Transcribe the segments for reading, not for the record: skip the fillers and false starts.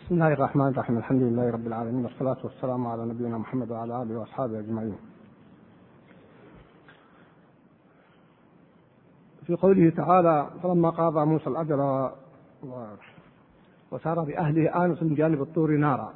بسم الله الرحمن الرحيم. الحمد لله رب العالمين، والصلاة والسلام على نبينا محمد وعلى آله وأصحابه أجمعين. في قوله تعالى: فلما قضى موسى الأجل وسار بأهله آنس من جانب الطور نارا.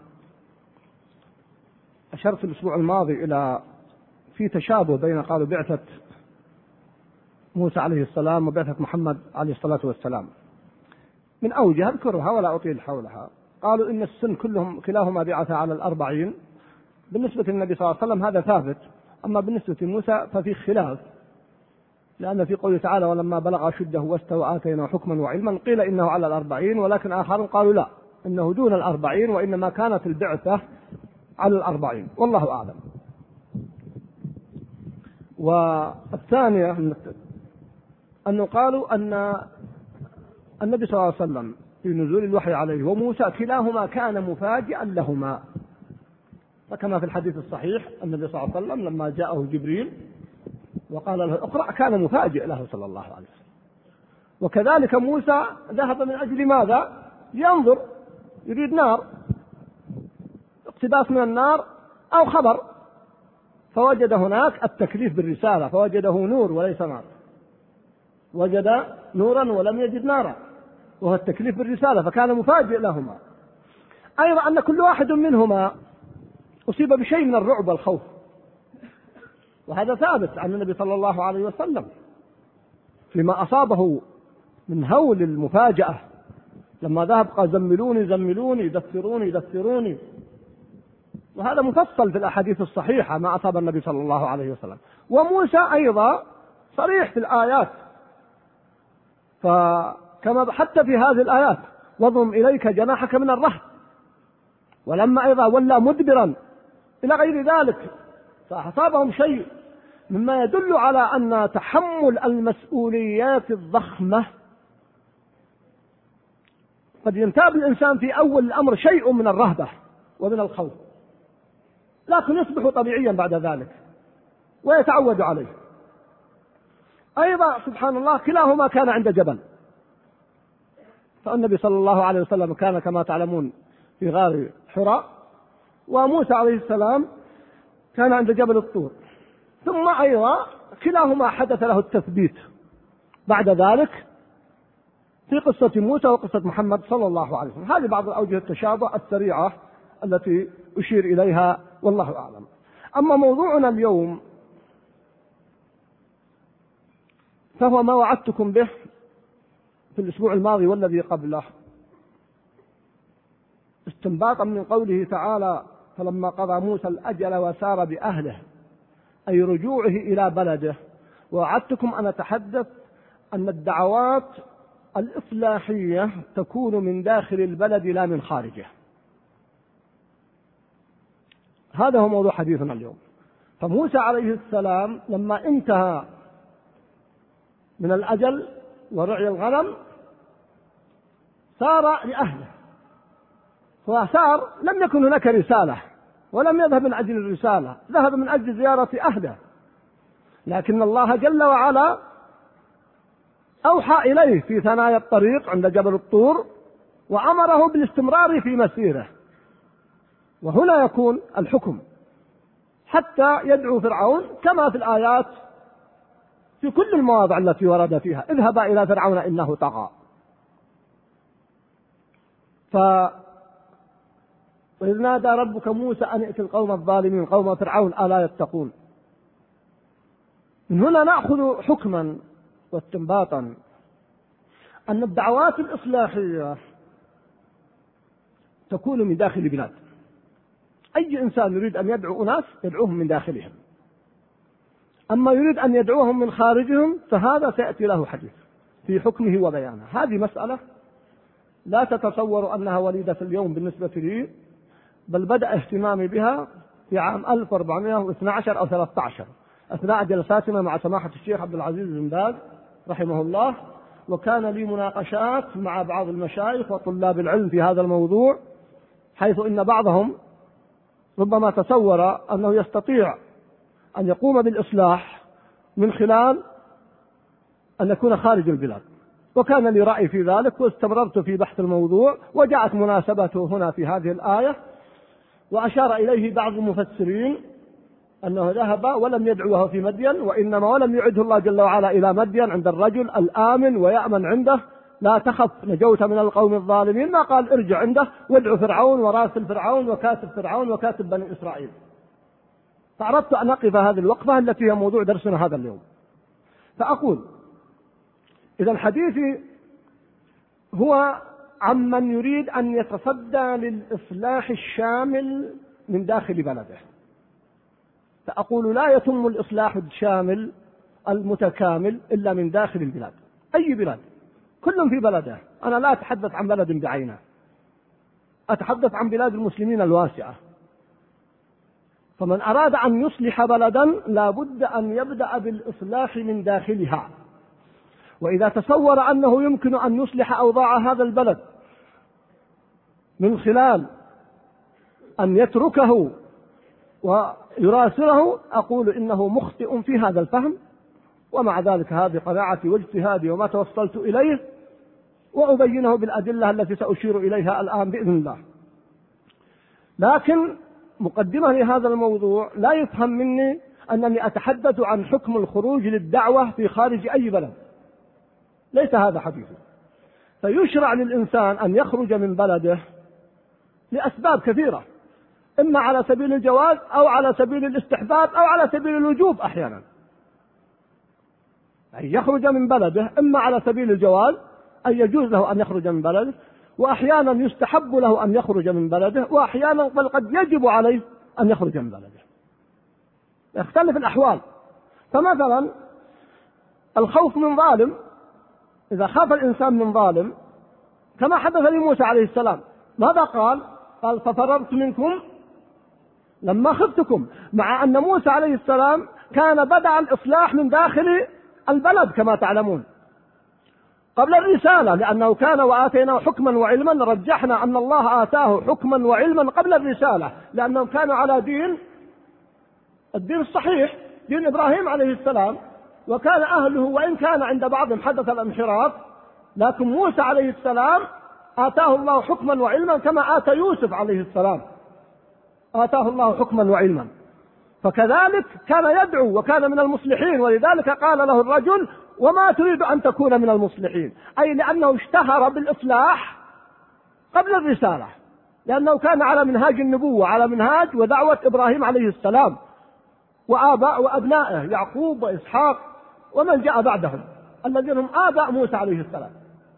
أشرت الأسبوع الماضي إلى في تشابه بين قالوا بعثة موسى عليه السلام وبعثة محمد عليه الصلاة والسلام من أوجه أذكرها ولا أطيل حولها. قالوا إن السن كلاهما بعث على 40. بالنسبة للنبي صلى الله عليه وسلم هذا ثابت، أما بالنسبة لموسى ففي خلاف، لأن في قوله تعالى: ولما بلغ أشده واستوى آتيناه حكما وعلما، قيل إنه على 40، ولكن آخرون قالوا لا، إنه دون 40، وإنما كانت البعثة على 40، والله أعلم. والثانية أنه قالوا أن النبي صلى الله عليه وسلم في نزول الوحي عليه وموسى كلاهما كان مفاجئا لهما، فكما في الحديث الصحيح النبي صلى الله عليه وسلم لما جاءه جبريل وقال له اقرأ كان مفاجئ له صلى الله عليه وسلم. وكذلك موسى ذهب من أجل ماذا؟ ينظر، يريد نار، اقتباس من النار أو خبر، فوجد هناك التكليف بالرسالة، فوجده نور وليس نار، وجد نورا ولم يجد نارا، وهو التكليف بالرسالة، فكان مفاجئ لهما. أيضا أن كل واحد منهما أصيب بشيء من الرعب والخوف، وهذا ثابت عن النبي صلى الله عليه وسلم فيما أصابه من هول المفاجأة لما ذهب قال: زملوني زملوني دثروني دثروني، وهذا مفصل في الأحاديث الصحيحة ما أصاب النبي صلى الله عليه وسلم. وموسى أيضا صريح في الآيات، فكما حتى في هذه الآيات: واضم إليك جناحك من الرهب، ولما أيضا ولى مدبرا إلى غير ذلك، فأصابهم شيء مما يدل على أن تحمل المسؤوليات الضخمة قد ينتاب الإنسان في أول الأمر شيء من الرهبة ومن الخوف، لكن يصبح طبيعيا بعد ذلك ويتعود عليه. أيضا سبحان الله كلاهما كان عند جبل، فالنبي صلى الله عليه وسلم كان كما تعلمون في غار حراء، وموسى عليه السلام كان عند جبل الطور، ثم أيضا كلاهما حدث له التثبيت بعد ذلك في قصة موسى وقصة محمد صلى الله عليه وسلم. هذه بعض الأوجه التشابه السريعة التي أشير إليها، والله أعلم. أما موضوعنا اليوم فهو ما وعدتكم به في الأسبوع الماضي والذي قبله، استنباطا من قوله تعالى: فلما قضى موسى الأجل وسار بأهله، أي رجوعه إلى بلده. ووعدتكم أن أتحدث أن الدعوات الإصلاحية تكون من داخل البلد لا من خارجه. هذا هو موضوع حديثنا اليوم. فموسى عليه السلام لما انتهى من الأجل ورعي الغنم سار لأهله، وسار لم يكن هناك رسالة، ولم يذهب من أجل الرسالة، ذهب من أجل زيارة أهله، لكن الله جل وعلا أوحى إليه في ثنايا الطريق عند جبل الطور وأمره بالاستمرار في مسيره. وهنا يكون الحكم حتى يدعو فرعون كما في الآيات في كل المواضع التي ورد فيها: اذهبا إلى فرعون إنه طغى. وإذ نادى ربك موسى أن ائت القوم الظالمين قوم فرعون ألا يتقون. من هنا نأخذ حكما واستنباطا أن الدعوات الإصلاحية تكون من داخل البلاد. أي إنسان يريد أن يدعو أناس يدعوهم من داخلهم، أما يريد أن يدعوهم من خارجهم فهذا سيأتي له حديث في حكمه وبيانه. هذه مسألة لا تتصور أنها وليدة اليوم بالنسبة لي، بل بدأ اهتمامي بها في عام 1412 أو 13 أثناء جلساتنا مع سماحة الشيخ عبد العزيز بن باز رحمه الله، وكان لي مناقشات مع بعض المشايخ وطلاب العلم في هذا الموضوع، حيث إن بعضهم ربما تصور أنه يستطيع أن يقوم بالإصلاح من خلال أن يكون خارج البلاد، وكان لي رأي في ذلك واستمررت في بحث الموضوع، وجاءت مناسبته هنا في هذه الآية. وأشار إليه بعض المفسرين أنه ذهب ولم يدعوه في مدين، وإنما ولم يعده الله جل وعلا إلى مدين عند الرجل الآمن ويأمن عنده، لا تخف نجوت من القوم الظالمين، ما قال ارجع عنده وادعو فرعون وراسل فرعون وكاتب فرعون وكاتب بني إسرائيل. فأردت أن أقف هذه الوقفة التي هي موضوع درسنا هذا اليوم. فأقول إذا حديثي هو عمن يريد أن يتصدى للإصلاح الشامل من داخل بلده. فأقول لا يتم الإصلاح الشامل المتكامل إلا من داخل البلاد، أي بلاد، كل في بلده. أنا لا أتحدث عن بلد بعينه، أتحدث عن بلاد المسلمين الواسعة. فمن أراد أن يصلح بلدا لا بد أن يبدأ بالإصلاح من داخلها. وإذا تصور أنه يمكن أن يصلح أوضاع هذا البلد من خلال أن يتركه ويراسله، أقول إنه مخطئ في هذا الفهم. ومع ذلك هذه قناعتي واجتهادي وما توصلت إليه، وأبينه بالأدلة التي سأشير إليها الآن بإذن الله. لكن مقدمة لهذا الموضوع، لا يفهم مني أنني أتحدث عن حكم الخروج للدعوة في خارج أي بلد، ليس هذا حديثي. فيشرع للإنسان أن يخرج من بلده لأسباب كثيرة، إما على سبيل الجواز أو على سبيل الاستحباب أو على سبيل الوجوب أحيانا. أي يخرج من بلده إما على سبيل الجواز، أي يجوز له أن يخرج من بلده، وأحيانا يستحب له أن يخرج من بلده، وأحيانا بل قد يجب عليه أن يخرج من بلده، يختلف الأحوال. فمثلا الخوف من ظالم، إذا خاف الإنسان من ظالم كما حدث لموسى عليه السلام، ماذا قال؟ قال ففررت منكم لما خفتكم، مع أن موسى عليه السلام كان بدأ الإصلاح من داخل البلد كما تعلمون قبل الرسالة، لأنه كان وآتيناه حكما وعلما. رجحنا أن الله آتاه حكما وعلما قبل الرسالة، لأنهم كانوا على الدين الصحيح، دين إبراهيم عليه السلام، وكان أهله وإن كان عند بعضهم حدث الانحراف، لكن موسى عليه السلام آتاه الله حكما وعلما كما آتى يوسف عليه السلام، آتاه الله حكما وعلما. فكذلك كان يدعو وكان من المصلحين، ولذلك قال له الرجل وما تريد أن تكون من المصلحين، أي لأنه اشتهر بالإصلاح قبل الرسالة، لأنه كان على منهاج النبوة، على منهاج ودعوة إبراهيم عليه السلام وآباء وأبنائه يعقوب وإسحاق ومن جاء بعدهم الذين هم آباء موسى عليه السلام.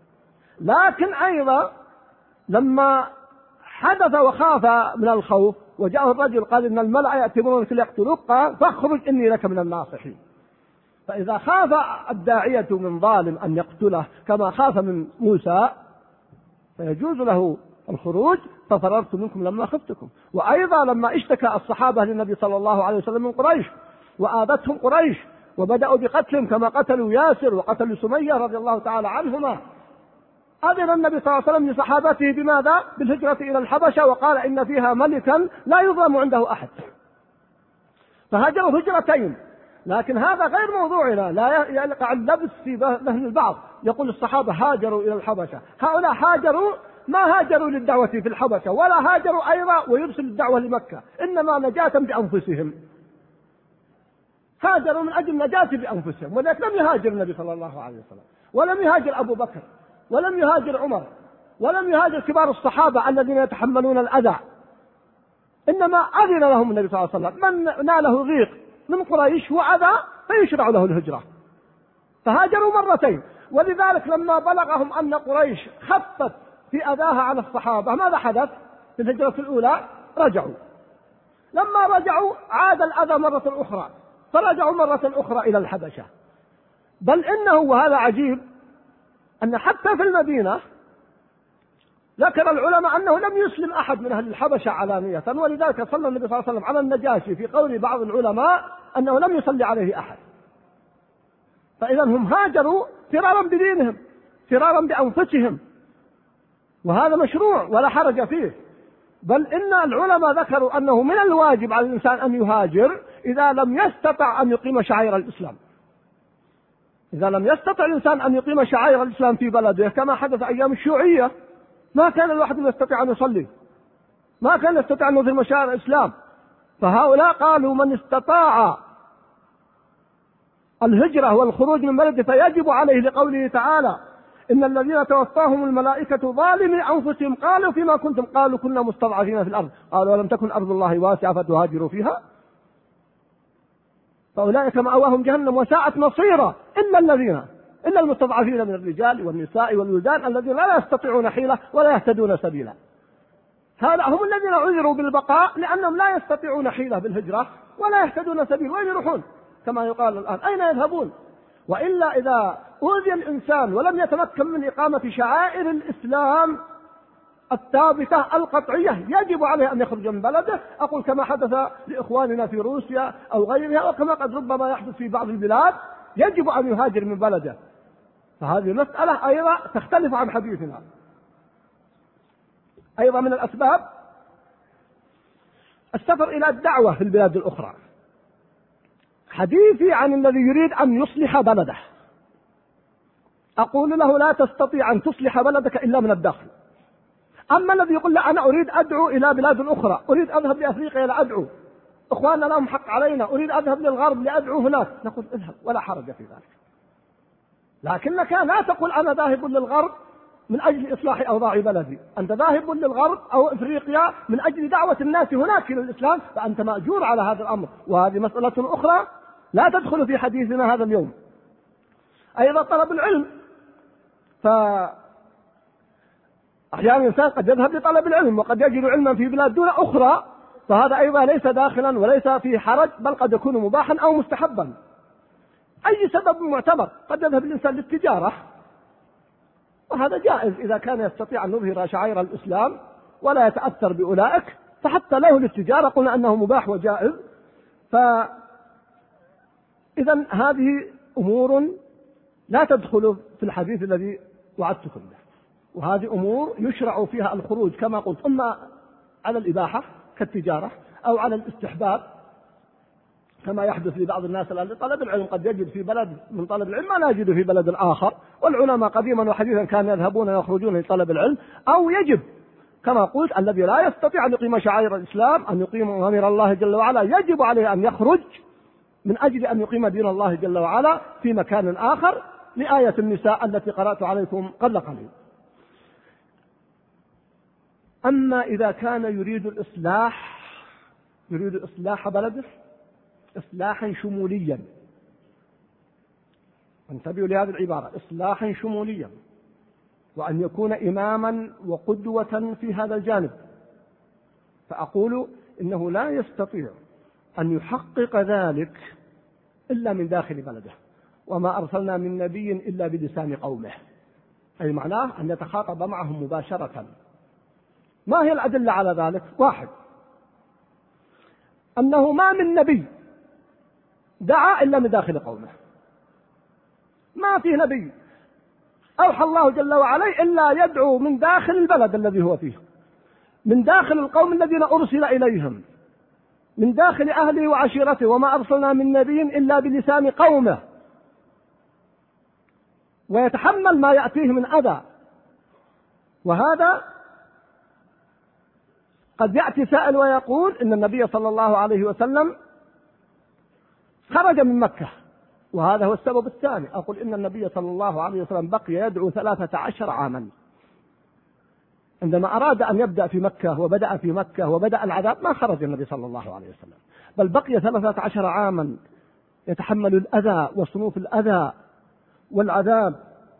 لكن أيضا لما حدث وخاف من الخوف وجاءه الرجل قال إن الملأ يأتمرونك ليقتلوك، قال فاخرج إني لك من الناصحين. فإذا خاف الداعية من ظالم أن يقتله كما خاف من موسى فيجوز له الخروج، ففررت منكم لما خفتكم. وأيضا لما اشتكى الصحابة للنبي صلى الله عليه وسلم من قريش وآذتهم قريش وبدأوا بقتلهم كما قتلوا ياسر وقتلوا سمية رضي الله تعالى عنهما، أذن النبي صلى الله عليه وسلم لصحابته بماذا؟ بالهجرة إلى الحبشة، وقال إن فيها ملكا لا يظلم عنده أحد، فهاجروا هجرتين. لكن هذا غير موضوعنا، لا يقع اللبس في ذهن البعض، يقول الصحابة هاجروا إلى الحبشة، هؤلاء هاجروا ما هاجروا للدعوة في الحبشة ولا هاجروا أيضا ويرسل الدعوة لمكة، إنما نجاة بأنفسهم، هاجروا من أجل نجاة بأنفسهم. ولذلك لم يهاجر النبي صلى الله عليه وسلم، ولم يهاجر أبو بكر، ولم يهاجر عمر، ولم يهاجر كبار الصحابة الذين يتحملون الأذى، إنما أذن لهم النبي صلى الله عليه وسلم من ناله ضيق من قريش وأذى فيشرع له الهجرة، فهاجروا مرتين. ولذلك لما بلغهم أن قريش خفت في أذاها على الصحابة ماذا حدث؟ في الهجرة الأولى رجعوا، لما رجعوا عاد الأذى مرة أخرى، فرجعوا مرة أخرى إلى الحبشة. بل إنه وهذا عجيب أن حتى في المدينة ذكر العلماء أنه لم يسلم أحد من أهل الحبشة علانية، ولذلك صلى النبي صلى الله عليه وسلم على النجاشي في قول بعض العلماء أنه لم يصلي عليه أحد. فإذا هم هاجروا فرارا بدينهم، فرارا بأنفسهم، وهذا مشروع ولا حرج فيه. بل إن العلماء ذكروا أنه من الواجب على الإنسان أن يهاجر إذا لم يستطع أن يقيم شعائر الإسلام، إذا لم يستطع الإنسان أن يقيم شعائر الإسلام في بلده كما حدث أيام الشيوعية، ما كان الواحد يستطيع أن يصلي، ما كان يستطيع أن يظهر مشاعر الإسلام. فهؤلاء قالوا من استطاع الهجرة والخروج من بلده فيجب عليه، لقوله تعالى إن الذين توفاهم الملائكة ظالمي أنفسهم قالوا فيما كنتم، قالوا كنا مستضعفين في الأرض، قالوا ولم تكن أرض الله واسعة فتهاجروا فيها، فأولئك مأواهم جهنم وساءت مصيرا إلا المستضعفين من الرجال والنساء والولدان الذين لا يستطيعون حيلة ولا يهتدون سبيلا. هؤلاء هم الذين عذروا بالبقاء لأنهم لا يستطيعون حيلة بالهجرة ولا يهتدون سبيل. وين يروحون؟ كما يقال الآن أين يذهبون؟ وإلا إذا أوذي الإنسان ولم يتمكن من إقامة شعائر الإسلام الثابتة القطعية يجب عليه أن يخرج من بلده، أقول كما حدث لإخواننا في روسيا أو غيرها، وكما قد ربما يحدث في بعض البلاد، يجب أن يهاجر من بلده. فهذه المسألة أيضا تختلف عن حديثنا. أيضا من الأسباب السفر إلى الدعوة في البلاد الأخرى. حديثي عن الذي يريد أن يصلح بلده، أقول له لا تستطيع أن تصلح بلدك إلا من الداخل. أما الذي يقول لا أنا أريد أدعو إلى بلاد أخرى، أريد أذهب لأفريقيا لأدعو، إخواننا لهم حق علينا، أريد أذهب للغرب لأدعو هناك، نقول اذهب ولا حرج في ذلك، لكنك لا تقول أنا ذاهب للغرب من أجل إصلاح أوضاع بلدي، أنت ذاهب للغرب أو إفريقيا من أجل دعوة الناس هناك إلى الإسلام، فأنت مأجور على هذا الأمر، وهذه مسألة أخرى لا تدخل في حديثنا هذا اليوم. أيضا طلب العلم، فأحيانا الإنسان قد يذهب لطلب العلم وقد يجد علما في بلاد دون أخرى، فهذا أيضا ليس داخلا وليس في حرج، بل قد يكون مباحا أو مستحبا. أي سبب معتبر، قد يذهب الإنسان للتجارة وهذا جائز إذا كان يستطيع أن يظهر شعائر الإسلام ولا يتأثر بأولئك، فحتى له للتجارة قلنا أنه مباح وجائز. فإذا هذه أمور لا تدخل في الحديث الذي وعدتكم به، وهذه أمور يشرع فيها الخروج كما قلت، إما على الإباحة كالتجارة أو على الاستحباب كما يحدث لبعض الناس الآن لطلب العلم، قد يجد في بلد من طلب العلم ما لا يجد في بلد آخر، والعلماء قديما وحديثا كانوا يذهبون ويخرجون لطلب العلم. أو يجب كما قلت الذي لا يستطيع أن يقيم شعائر الإسلام، أن يقيم أمر الله جل وعلا، يجب عليه أن يخرج من أجل أن يقيم دين الله جل وعلا في مكان آخر، لآية النساء التي قرأت عليكم قبل قليل. أما إذا كان يريد إصلاح بلده إصلاحا شموليا، انتبهوا لهذه العبارة، إصلاحا شموليا، وأن يكون إماما وقدوة في هذا الجانب، فأقول إنه لا يستطيع أن يحقق ذلك إلا من داخل بلده، وما أرسلنا من نبي إلا بلسان قومه، أي معناه أن يتخاطب معهم مباشرة. ما هي الأدلة على ذلك؟ واحد، أنه ما من نبي دعا إلا من داخل قومه، ما فيه نبي أوحى الله جل وعلا إلا يدعو من داخل البلد الذي هو فيه، من داخل القوم الذين أرسل إليهم، من داخل أهله وعشيرته، وما أرسلنا من نبي إلا بلسان قومه، ويتحمل ما يأتيه من أذى. وهذا قد يأتي سائل ويقول إن النبي صلى الله عليه وسلم خرج من مكة، وهذا هو السبب الثاني. أقول إن النبي صلى الله عليه وسلم بقي يدعو 13 عاما، عندما أراد أن يبدأ في مكة وبدأ في مكة وبدأ العذاب ما خرج النبي صلى الله عليه وسلم، بل بقي 13 عاما يتحمل الأذى وصنوف الأذى والعذاب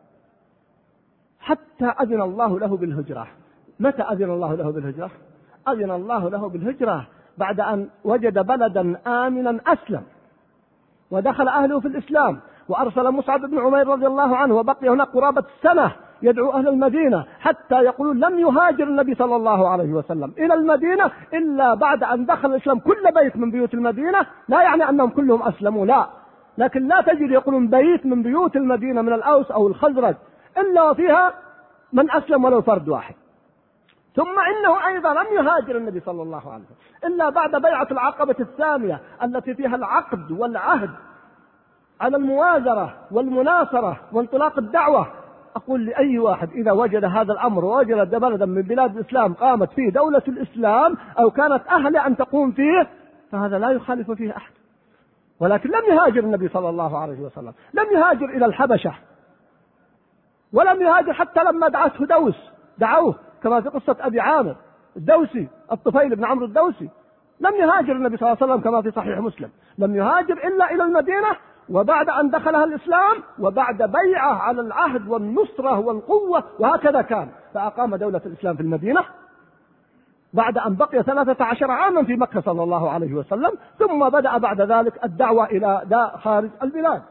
حتى أذن الله له بالهجرة. متى أذن الله له بالهجرة؟ أذن الله له بالهجرة بعد أن وجد بلدا آمنا أسلم ودخل أهله في الإسلام، وأرسل مصعب بن عمير رضي الله عنه وبقي هناك قرابة السنة يدعو أهل المدينة، حتى يقولون لم يهاجر النبي صلى الله عليه وسلم إلى المدينة إلا بعد أن دخل الإسلام كل بيت من بيوت المدينة. لا يعني أنهم كلهم أسلموا، لا، لكن لا تجد يقولون بيت من بيوت المدينة من الأوس أو الخزرج إلا وفيها من أسلم ولو فرد واحد. ثم إنه أيضا لم يهاجر النبي صلى الله عليه وسلم إلا بعد بيعة العقبة الثانية التي فيها العقد والعهد على الموازرة والمناصرة وانطلاق الدعوة، أقول لأي واحد إذا وجد هذا الأمر ووجد بلدا من بلاد الإسلام قامت فيه دولة الإسلام أو كانت أهلا أن تقوم فيه فهذا لا يخالف فيه أحد. ولكن لم يهاجر النبي صلى الله عليه وسلم، لم يهاجر إلى الحبشة، ولم يهاجر حتى لما دعته دوس دعوه كما في قصة أبي عامر الدوسي الطفيل بن عمرو الدوسي. لم يهاجر النبي صلى الله عليه وسلم كما في صحيح مسلم، لم يهاجر إلا إلى المدينة وبعد أن دخلها الإسلام وبعد بيعة على العهد والنصرة والقوة، وهكذا كان. فأقام دولة الإسلام في المدينة بعد أن بقي 13 عاما في مكة صلى الله عليه وسلم، ثم بدأ بعد ذلك الدعوة إلى خارج البلاد.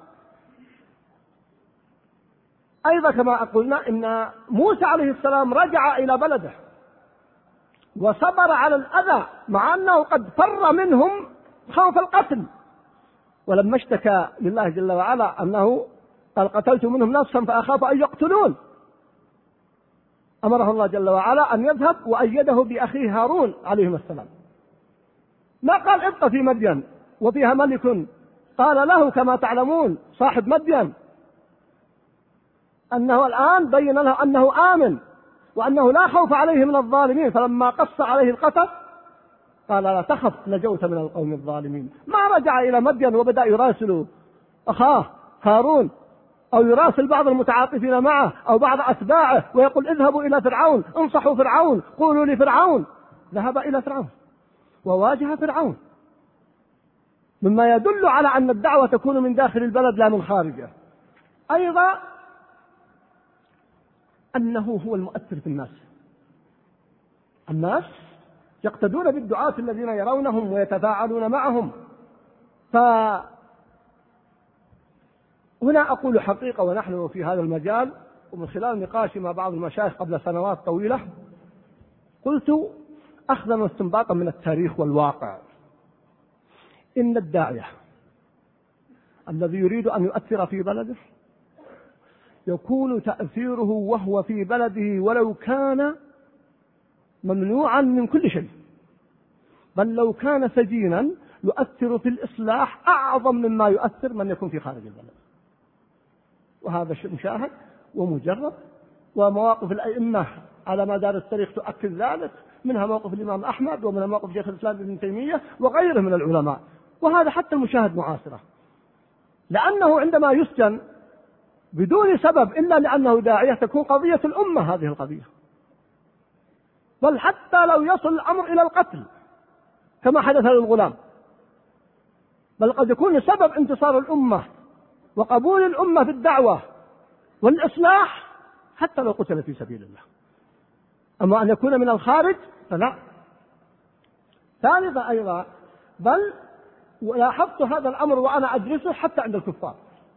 أيضا كما قلنا إن موسى عليه السلام رجع إلى بلده وصبر على الأذى مع أنه قد فر منهم خوف القتل، ولما اشتكى لله جل وعلا أنه قال قتلت منهم نفسا فأخاف أن يقتلون، أمره الله جل وعلا أن يذهب وأيده بأخيه هارون عليهما السلام. ما قال ابق في مدين وفيها ملك، قال له كما تعلمون صاحب مدين أنه الآن بين له أنه آمن وأنه لا خوف عليه من الظالمين، فلما قص عليه القصص قال لا تخف نجوت من القوم الظالمين. ما رجع إلى مدين وبدأ يراسل أخاه هارون أو يراسل بعض المتعاطفين معه أو بعض أتباعه ويقول اذهبوا إلى فرعون انصحوا فرعون قولوا لفرعون. ذهب إلى فرعون وواجه فرعون، مما يدل على أن الدعوة تكون من داخل البلد لا من خارجه. أيضا أنه هو المؤثر في الناس يقتدون بالدعاة الذين يرونهم ويتفاعلون معهم. فهنا أقول حقيقة، ونحن في هذا المجال ومن خلال نقاشي مع بعض المشايخ قبل سنوات طويلة قلت أخذا واستنباطا من التاريخ والواقع إن الداعية الذي يريد أن يؤثر في بلده يكون تأثيره وهو في بلده ولو كان ممنوعا من كل شيء، بل لو كان سجينا يؤثر في الإصلاح أعظم مما يؤثر من يكون في خارج البلد. وهذا مشاهد ومجرد، ومواقف الأئمة على مدار التاريخ تؤكد ذلك، منها موقف الإمام أحمد ومنها موقف شيخ الإسلام ابن تيمية وغيره من العلماء، وهذا حتى المشاهد معاصرة. لأنه عندما يسجن بدون سبب إلا لأنه داعية تكون قضية الأمة هذه القضية، بل حتى لو يصل الأمر إلى القتل كما حدث للغلام، بل قد يكون سبب انتصار الأمة وقبول الأمة في الدعوة والإصلاح حتى لو قتل في سبيل الله. أما أن يكون من الخارج فلا. ثالثا أيضا، بل ولاحظت هذا الأمر وأنا أدرسه حتى عند الكفار.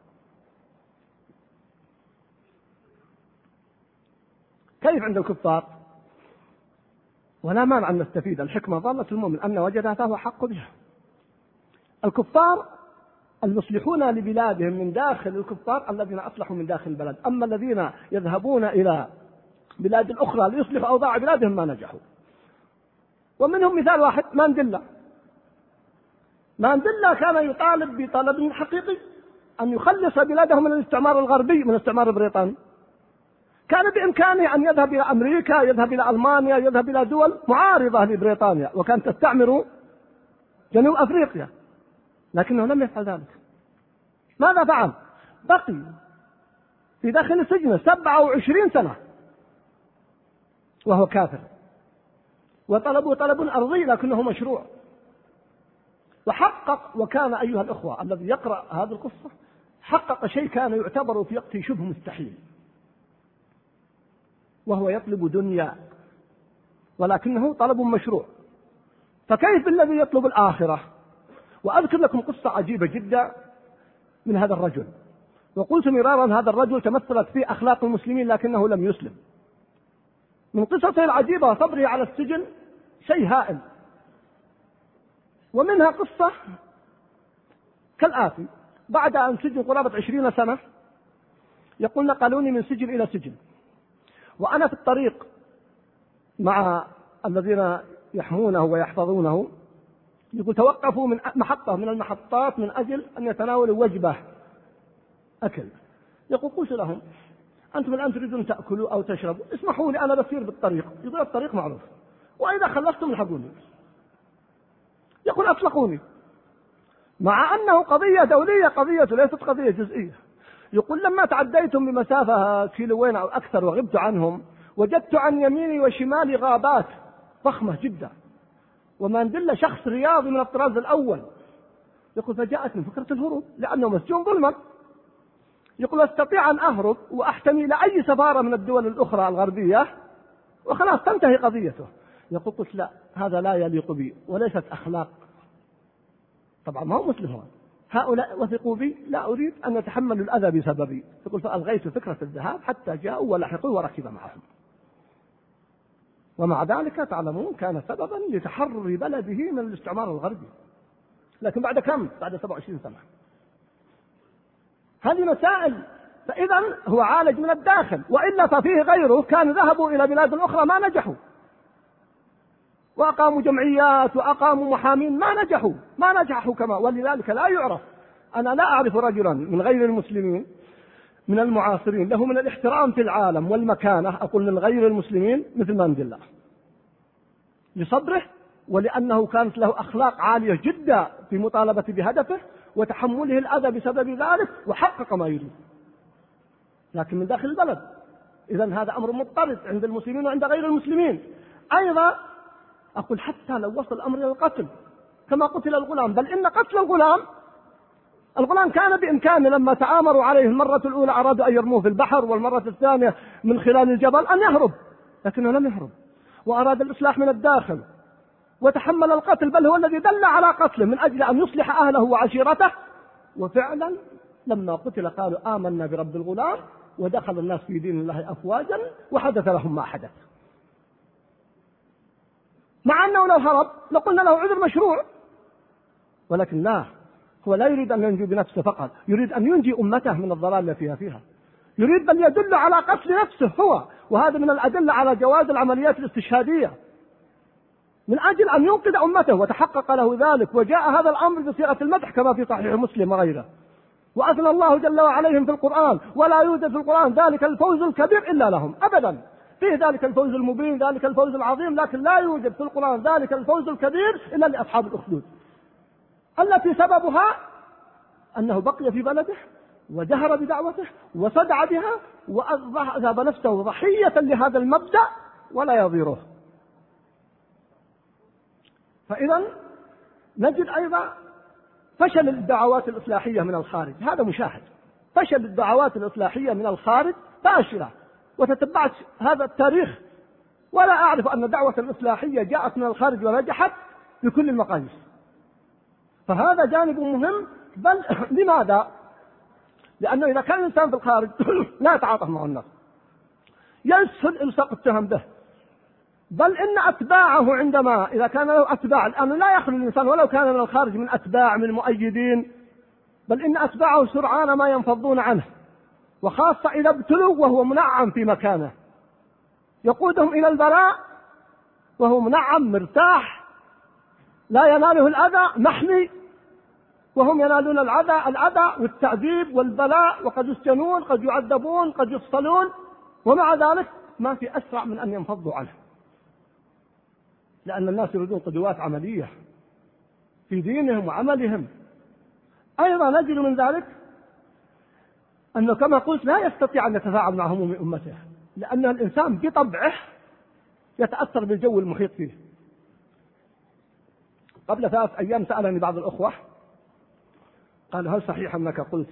كيف عند الكفار؟ ولا مانع أن نستفيد، الحكمة ضالة المؤمن أن وجدها فهو حق بها. الكفار المصلحون لبلادهم من داخل الكفار الذين أصلحوا من داخل البلد، أما الذين يذهبون إلى بلاد أخرى ليصلحوا أوضاع بلادهم ما نجحوا. ومنهم مثال واحد، مانديلا كان يطالب بطلب حقيقي أن يخلص بلاده من الاستعمار الغربي، من الاستعمار البريطاني. كان بإمكانه أن يذهب إلى أمريكا، يذهب إلى ألمانيا، يذهب إلى دول معارضة لبريطانيا وكانت تستعمر جنوب أفريقيا، لكنه لم يفعل ذلك. ماذا فعل؟ بقي في داخل السجن 27 سنة وهو كافر، وطلبوا طلب أرضي لكنه مشروع، وحقق. وكان أيها الأخوة الذي يقرأ هذه القصة حقق شيء كان يعتبر في وقته شبه مستحيل، وهو يطلب دنيا ولكنه طلب مشروع. فكيف الذي يطلب الآخرة؟ وأذكر لكم قصة عجيبة جدا من هذا الرجل، وقلت مرارا هذا الرجل تمثلت فيه أخلاق المسلمين لكنه لم يسلم. من قصته العجيبة صبره على السجن شيء هائل، ومنها قصة كالآتي: بعد أن سجن قرابة 20 سنة يقول نقلوني من سجن إلى سجن، وأنا في الطريق مع الذين يحمونه ويحفظونه يقول توقفوا من محطة من المحطات من أجل أن يتناولوا وجبة أكل. يقول قلت لهم أنتم الآن تريدون تأكلوا أو تشربوا، اسمحوا لي أنا بسير بالطريق، يقول الطريق معروف، وإذا خلصتم الحقوني. يقول أطلقوني، مع أنه قضية دولية، قضية ليست قضية جزئية. يقول لما تعديتم بمسافة كيلوين أو أكثر وغبت عنهم، وجدت عن يميني وشمالي غابات ضخمة جدا ومندل شخص رياضي من الطراز الأول. يقول فجاءتني فكرة الهروب لأنه مسجون ظلما. يقول أستطيع أن أهرب وأحتمي لأي سفارة من الدول الأخرى الغربية وخلاص تنتهي قضيته. يقول قلت لا، هذا لا يليق بي وليست أخلاق. طبعا ما هو مسلم، هؤلاء وثقوا بي، لا أريد أن يتحملوا الأذى بسببي. يقول فألغيت فكرة الذهاب حتى جاءوا ولحقوا وركب معهم. ومع ذلك تعلمون كان سببا لتحرر بلده من الاستعمار الغربي. لكن بعد كم؟ بعد 27 سنة. هذه مسائل. فإذا هو عالج من الداخل، وإلا ففيه غيره كان ذهبوا إلى بلاد أخرى ما نجحوا، وأقاموا جمعيات وأقاموا محامين ما نجحوا كما. ولذلك لا يعرف. أنا لا أعرف رجلا من غير المسلمين من المعاصرين له من الاحترام في العالم والمكانة، أقول من غير المسلمين، مثل مانديلا، لصبره ولأنه كانت له أخلاق عالية جدا في مطالبة بهدفه وتحمله الأذى بسبب ذلك، وحقق ما يريد، لكن من داخل البلد. إذن هذا أمر مضطرد عند المسلمين وعند غير المسلمين أيضا. أقول حتى لو وصل الأمر إلى القتل كما قتل الغلام، بل إن قتل الغلام كان بإمكانه لما تآمروا عليه المرة الأولى أرادوا أن يرموه في البحر، والمرة الثانية من خلال الجبل أن يهرب، لكنه لم يهرب وأراد الإصلاح من الداخل وتحمل القتل، بل هو الذي دل على قتله من أجل أن يصلح أهله وعشيرته. وفعلا لما قتل قالوا آمنا برب الغلام، ودخل الناس في دين الله أفواجا، وحدث لهم ما حدث. مع أنه لو هرب لقلنا له عذر مشروع، ولكن لا، هو لا يريد أن ينجو بنفسه فقط، يريد أن ينجي أمته من الضلال التي فيها، يريد بل يدل على قتل نفسه هو. وهذا من الأدلة على جواز العمليات الاستشهادية من أجل أن ينقذ أمته، وتحقق له ذلك. وجاء هذا الأمر بصيغة المدح كما في صحيح مسلم وغيره. وأثنى الله جل وعليهم في القرآن، ولا يوجد في القرآن ذلك الفوز الكبير إلا لهم أبدا. فيه ذلك الفوز المبين، ذلك الفوز العظيم، لكن لا يوجد في القرآن ذلك الفوز الكبير إلا لأصحاب الأخدود، التي سببها أنه بقي في بلده وجهر بدعوته وصدع بها وأذهب نفسه ضحية لهذا المبدأ ولا يضيره. فإذا نجد أيضا فشل الدعوات الإصلاحية من الخارج، هذا مشاهد. فشل الدعوات الإصلاحية من الخارج فاشلة، وتتبعت هذا التاريخ ولا أعرف أن دعوة الإصلاحية جاءت من الخارج ونجحت بكل المقاييس. فهذا جانب مهم. بل لماذا؟ لأنه إذا كان الإنسان في الخارج لا يتعاطف مع الناس، يسهل إلصاق التهم به. بل إن أتباعه عندما إذا كان له أتباع، لأنه لا يخلو الإنسان ولو كان من الخارج من أتباع من مؤيدين، بل إن أتباعه سرعان ما ينفضون عنه، وخاصة إذا ابتلوا وهو منعم في مكانه، يقودهم إلى البلاء وهو منعم مرتاح لا يناله الأذى محمي، وهم ينالون الأذى والتعذيب والبلاء، وقد يسجنون، قد يعذبون، قد يفصلون، ومع ذلك ما في أسرع من أن ينفضوا عنه، لأن الناس يريدون قدوات عملية في دينهم وعملهم. أيضا نجد من ذلك أنه كما قلت لا يستطيع أن يتفاعل مع هموم أمته، لأن الإنسان بطبعه يتأثر بالجو المحيط فيه. قبل 3 أيام سألني بعض الأخوة قال هل صحيح أنك قلت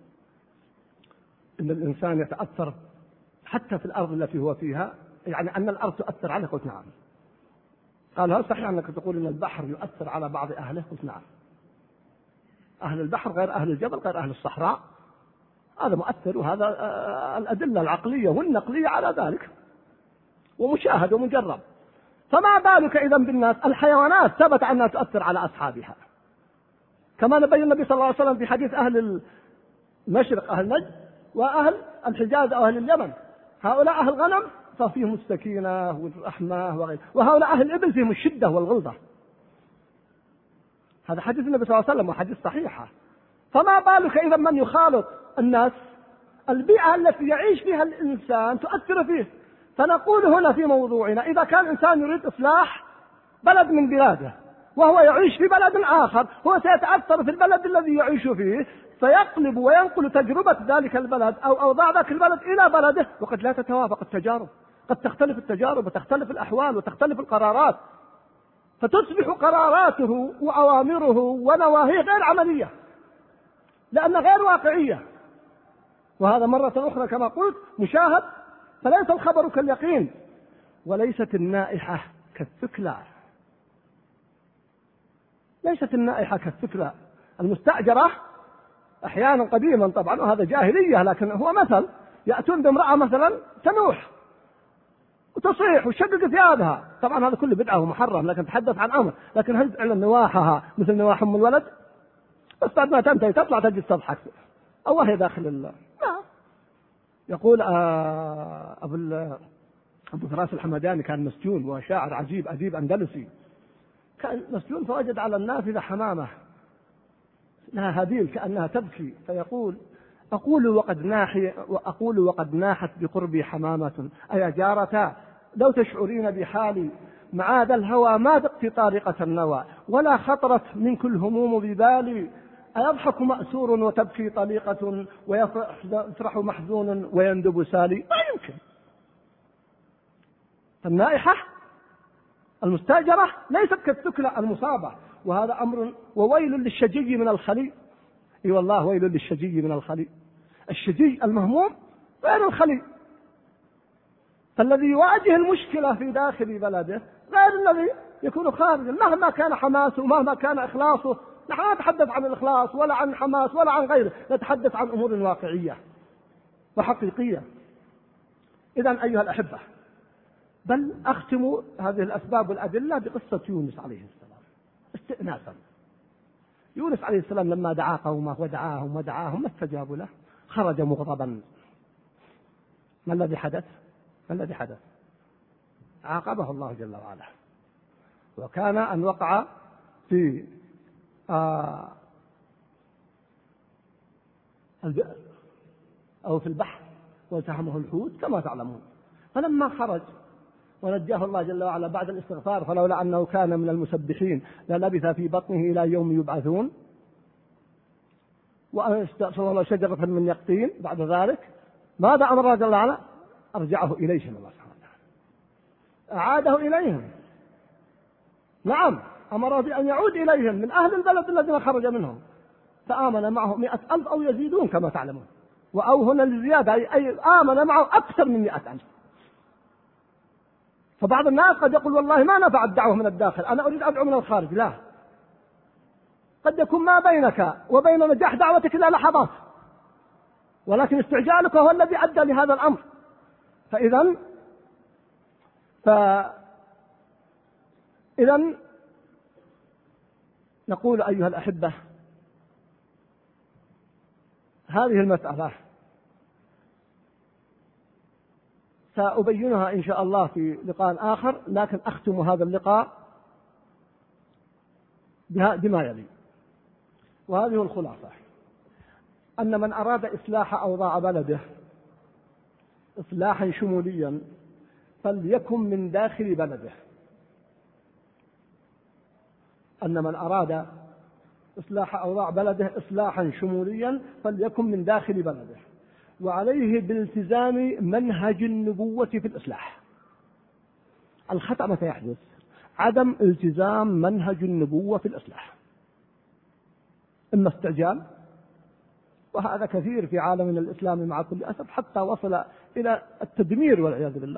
إن الإنسان يتأثر حتى في الأرض التي هو فيها، يعني أن الأرض تؤثر عليه؟ قلت نعم. قال هل صحيح أنك تقول أن البحر يؤثر على بعض أهله؟ قلت نعم. أهل البحر غير أهل الجبل غير أهل الصحراء، هذا مؤثر، وهذا الأدلة العقلية والنقلية على ذلك ومشاهد ومجرب. فما بالك إذا بالناس؟ الحيوانات ثبت أنها تؤثر على أصحابها، كما نبين النبي صلى الله عليه وسلم في حديث أهل المشرق أهل نجد وأهل الحجاز أو أهل اليمن، هؤلاء أهل غنم ففيهم السكينة والرحمة وغيره، وهؤلاء أهل الإبل فيهم الشدة والغلظة. هذا حديث النبي صلى الله عليه وسلم وحديث صحيحة. فما بالك إذا من يخالط الناس؟ البيئة التي يعيش فيها الإنسان تؤثر فيه. فنقول هنا في موضوعنا إذا كان إنسان يريد إصلاح بلد من بلاده وهو يعيش في بلد آخر، هو سيتأثر في البلد الذي يعيش فيه، فيقلب وينقل تجربة ذلك البلد أو أوضاع ذاك البلد إلى بلده، وقد لا تتوافق التجارب، قد تختلف التجارب وتختلف الأحوال وتختلف القرارات، فتصبح قراراته وأوامره ونواهيه غير عملية لأنها غير واقعية. وهذا مرة أخرى كما قلت مشاهد. فليس الخبر كاليقين، وليست النائحة كالثكلى. ليست النائحة كالثكلى المستأجرة أحيانا قديما طبعا، وهذا جاهلية لكن هو مثل، يأتون بامرأة مثلا تنوح وتصيح وتشقق ثيابها، طبعا هذا كله بدعة ومحرم، لكن تحدث عن أمر. لكن هل فعلا نواحها مثل نواح أم الولد؟ بس بعد ما تنتهي تطلع تجد تضحك أو وهي داخل الله. يقول أبو فراس الحمداني كان مسجون وشاعر عجيب أديب أندلسي، كان مسجون فوجد على النافذة حمامة لها هديل كأنها تبكي، فيقول أقول وقد ناحت بقربي حمامة أيا جارتا لو تشعرين بحالي معاذ الهوى ما ذقت طارقة النوى ولا خطرت منك الهموم ببالي أيضحك مأسور وتبكي طليقة ويفرح محزون ويندب سالي. ما يمكن. النائحة المستأجرة ليست كالثكلى المصابة، وهذا أمر. وويل للشجي من الخلي. اي والله ويل للشجي من الخلي. الشجي المهموم غير الخلي. فالذي يواجه المشكلة في داخل بلده غير الذي يكون خارجا، مهما كان حماسه ومهما كان إخلاصه. نحن لا نتحدث عن الإخلاص ولا عن حماس ولا عن غيره، نتحدث عن أمور واقعية وحقيقية. إذن أيها الأحبة، بل أختم هذه الأسباب والأدلة بقصة يونس عليه السلام استئناسا. يونس عليه السلام لما دعا قومه ودعاهم ما استجابوا له، خرج مغضبا. ما الذي حدث؟ عاقبه الله جل وعلا، وكان أن وقع في البئر أو في البحر والتهمه الحوت كما تعلمون. فلما خرج ونجاه الله جل وعلا بعد الاستغفار، فلولا أنه كان من المسبحين للبث في بطنه إلى يوم يبعثون، واستأصل الله شجرة من يقطين. بعد ذلك ماذا أمر الله جل وعلا؟ أرجعه إليهم الله سبحانه وتعالى، أعاده إليهم. نعم، أمر بأن يعود إليهم من أهل البلد الذين خرج منهم، فآمن معه 100,000 أو يزيدون كما تعلمون. وأو هنا للزيادة أي آمن معه أكثر من 100,000. فبعض الناس قد يقول والله ما نفع الدعوة من الداخل، أنا أريد أدعو من الخارج. لا، قد يكون ما بينك وبين نجاح دعوتك إلا لحظات، ولكن استعجالك هو الذي أدى لهذا الأمر. فإذن نقول أيها الأحبة، هذه المسألة سأبينها إن شاء الله في لقاء آخر، لكن أختم هذا اللقاء بما يلي. وهذه الخلاصة: أن من أراد إصلاح أوضاع بلده إصلاحا شموليا فليكن من داخل بلده. أن من أراد إصلاح أوضاع بلده إصلاحا شموليا فليكن من داخل بلده، وعليه بالتزام منهج النبوة في الإصلاح. الخطأ متى يحدث؟ عدم التزام منهج النبوة في الإصلاح، إما استعجال، وهذا كثير في عالمنا الإسلامي مع كل أسف، حتى وصل إلى التدمير والعياذ بالله،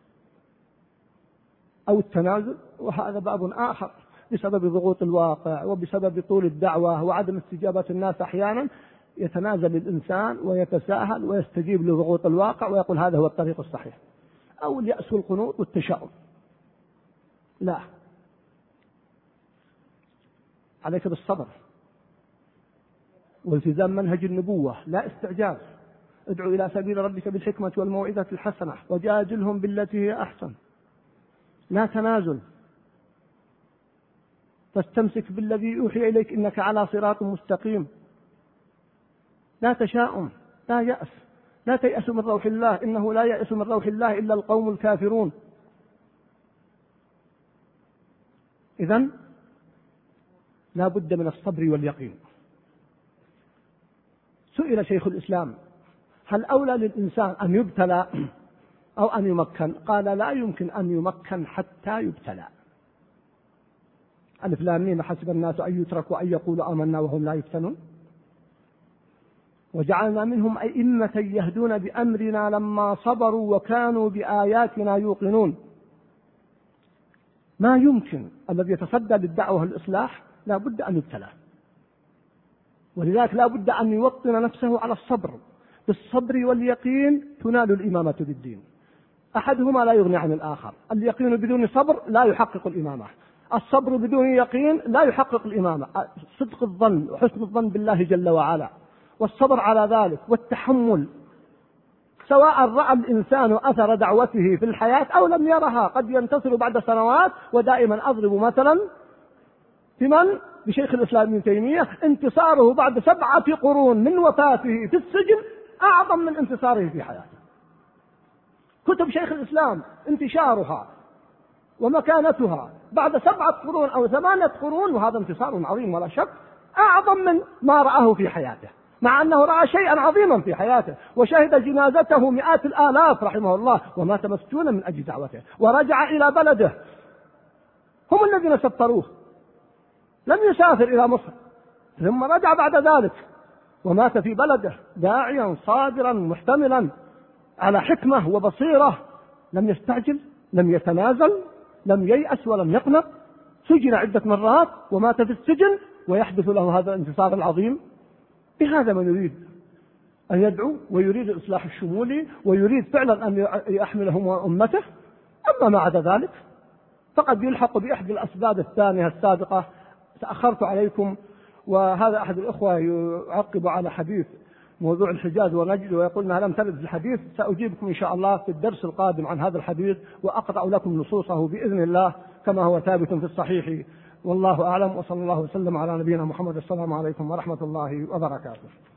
أو التنازل، وهذا باب آخر بسبب ضغوط الواقع وبسبب طول الدعوة وعدم استجابة الناس. أحيانا يتنازل الإنسان ويتساهل ويستجيب لضغوط الواقع ويقول هذا هو الطريق الصحيح، أو اليأس والقنوط والتشاؤم. لا، عليك بالصبر والتزام منهج النبوة، لا استعجال. ادعو إلى سبيل ربك بالحكمة والموعظة الحسنة وجادلهم بالتي هي أحسن. لا تنازل، فاستمسك بالذي يوحي إليك إنك على صراط مستقيم. لا تشاؤم، لا يأس، لا تيأسوا من روح الله، إنه لا يأس من روح الله إلا القوم الكافرون. إذن لا بد من الصبر واليقين. سئل شيخ الإسلام: هل أولى للإنسان أن يبتلى أو أن يمكن؟ قال: لا يمكن أن يمكن حتى يبتلى. ألف لام ميم حسب الناس أن يتركوا أن يقولوا آمنا وهم لا يفتنون. وجعلنا منهم أئمة يهدون بأمرنا لما صبروا وكانوا بآياتنا يوقنون. ما يمكن الذي يتصدى للدعوة والإصلاح لا بد أن يبتلى، ولذلك لا بد أن يوطن نفسه على الصبر. بالصبر واليقين تنال الإمامة بالدين، أحدهما لا يغني عن الآخر. اليقين بدون صبر لا يحقق الإمامة، الصبر بدون يقين لا يحقق الإمامة. صدق الظن وحسن الظن بالله جل وعلا والصبر على ذلك والتحمل، سواء رأى الإنسان أثر دعوته في الحياة أو لم يرها، قد ينتصر بعد سنوات. ودائما أضرب مثلا بشيخ الإسلام ابن تيمية: انتصاره بعد 7 قرون من وفاته في السجن أعظم من انتصاره في حياته. كتب شيخ الإسلام انتشارها ومكانتها بعد 7 قرون أو 8 قرون، وهذا انتصار عظيم ولا شك، أعظم من ما رآه في حياته، مع أنه رأى شيئا عظيما في حياته وشهد جنازته مئات الآلاف رحمه الله ومات مسجونا من أجل دعوته، ورجع إلى بلده، هم الذين سفروه، لم يسافر إلى مصر، ثم رجع بعد ذلك ومات في بلده داعيا صابرا محتملا على حكمة وبصيرة، لم يستعجل، لم يتنازل، لم ييأس ولم يقنط. سجن عدة مرات ومات في السجن ويحدث له هذا الانتصار العظيم. بهذا من يريد أن يدعو ويريد الإصلاح الشمولي ويريد فعلا أن يحملهم وأمته. أما ما عدا ذلك فقد يلحق بإحدى الأسباب الثانية السابقة. تأخرت عليكم، وهذا أحد الأخوة يعقب على حديث موضوع الحجاز ونجد ويقول أنها لم ترد في الحديث. سأجيبكم إن شاء الله في الدرس القادم عن هذا الحديث وأقرأ لكم نصوصه بإذن الله كما هو ثابت في الصحيح، والله أعلم. وصلى الله وسلم على نبينا محمد. السلام عليكم ورحمة الله وبركاته.